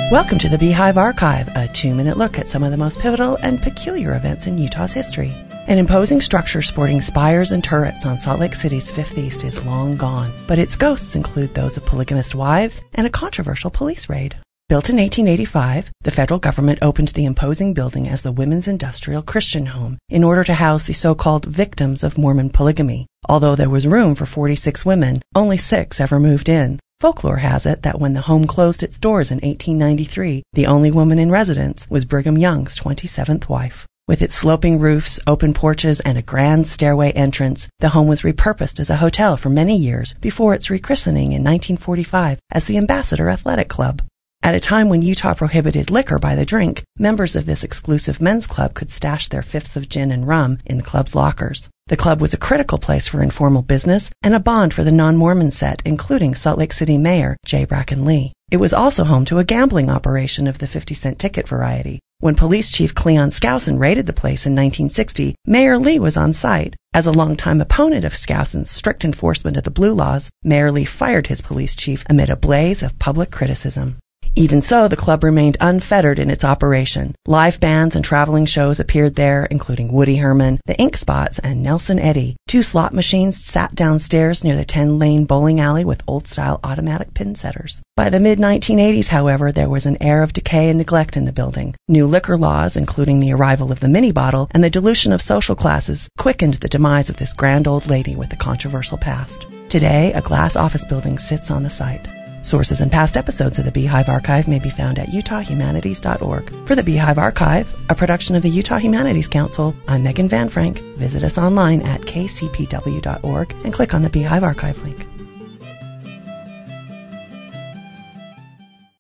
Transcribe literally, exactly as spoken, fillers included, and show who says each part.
Speaker 1: Welcome to the Beehive Archive, a two-minute look at some of the most pivotal and peculiar events in Utah's history. An imposing structure sporting spires and turrets on Salt Lake City's Fifth East is long gone, but its ghosts include those of polygamist wives and a controversial police raid. Built in eighteen eighty-five, the federal government opened the imposing building as the Women's Industrial Christian Home in order to house the so-called victims of Mormon polygamy. Although there was room for forty-six women, only six ever moved in. Folklore has it that when the home closed its doors in eighteen ninety-three, the only woman in residence was Brigham Young's twenty-seventh wife. With its sloping roofs, open porches, and a grand stairway entrance, the home was repurposed as a hotel for many years before its rechristening in nineteen forty-five as the Ambassador Athletic Club. At a time when Utah prohibited liquor by the drink, members of this exclusive men's club could stash their fifths of gin and rum in the club's lockers. The club was a critical place for informal business and a bond for the non-Mormon set, including Salt Lake City Mayor J. Bracken Lee. It was also home to a gambling operation of the fifty-cent ticket variety. When Police Chief Cleon Skousen raided the place in nineteen sixty, Mayor Lee was on site. As a longtime opponent of Skousen's strict enforcement of the blue laws, Mayor Lee fired his police chief amid a blaze of public criticism. Even so, the club remained unfettered in its operation. Live bands and traveling shows appeared there, including Woody Herman, the Ink Spots, and Nelson Eddy. Two slot machines sat downstairs near the ten-lane bowling alley with old-style automatic pin setters. By the mid nineteen eighties, however, there was an air of decay and neglect in the building. New liquor laws, including the arrival of the mini bottle and the dilution of social classes, quickened the demise of this grand old lady with a controversial past. Today, a glass office building sits on the site. Sources and past episodes of the Beehive Archive may be found at utah humanities dot org. For the Beehive Archive, a production of the Utah Humanities Council, I'm Megan Van Frank. Visit us online at k c p w dot org and click on the Beehive Archive link.